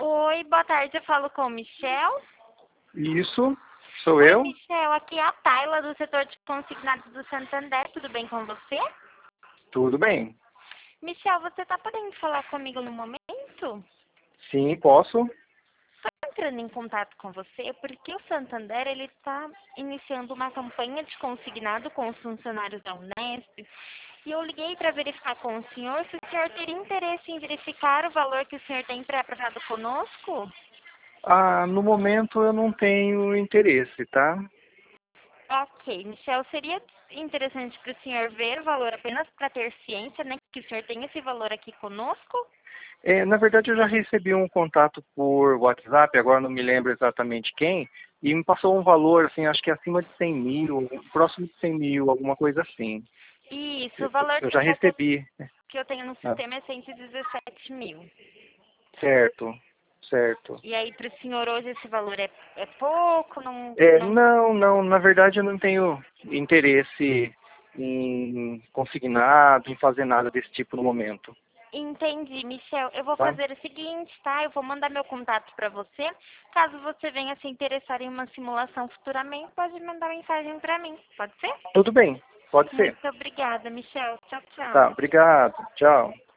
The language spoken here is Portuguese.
Oi, boa tarde, eu falo com o Michel. Isso, sou Oi, eu. Michel, aqui é a Tayla do setor de consignados do Santander, tudo bem com você? Tudo bem? Michel, você está podendo falar comigo no momento? Sim, posso? Estou entrando em contato com você porque o Santander ele está iniciando uma campanha de consignado com os funcionários da Unesp e eu liguei para verificar com o senhor se o senhor teria interesse em verificar o valor que o senhor tem pré-aprovado conosco. No momento eu não tenho interesse, tá? Ok, Michel, seria interessante para o senhor ver o valor apenas para ter ciência, né, que o senhor tem esse valor aqui conosco? Na verdade eu já recebi um contato por WhatsApp, agora não me lembro exatamente quem, e me passou um valor, assim, acho que acima de 100 mil, próximo de 100 mil, alguma coisa assim. Isso, Eu, o valor eu já recebi. que eu tenho no Ah, sistema é 117 mil. certo, certo. E aí, para o senhor hoje esse valor é pouco? Não, na verdade eu não tenho interesse em consignado, em fazer nada desse tipo no momento, Entendi, Michel. Eu vou tá? fazer o seguinte, tá? Eu vou mandar meu contato para você. Caso você venha se interessar em uma simulação futuramente, pode mandar mensagem para mim. Pode ser? Tudo bem, pode ser. Muito obrigada, Michel. Tchau, Tá, tchau. obrigado. Tchau.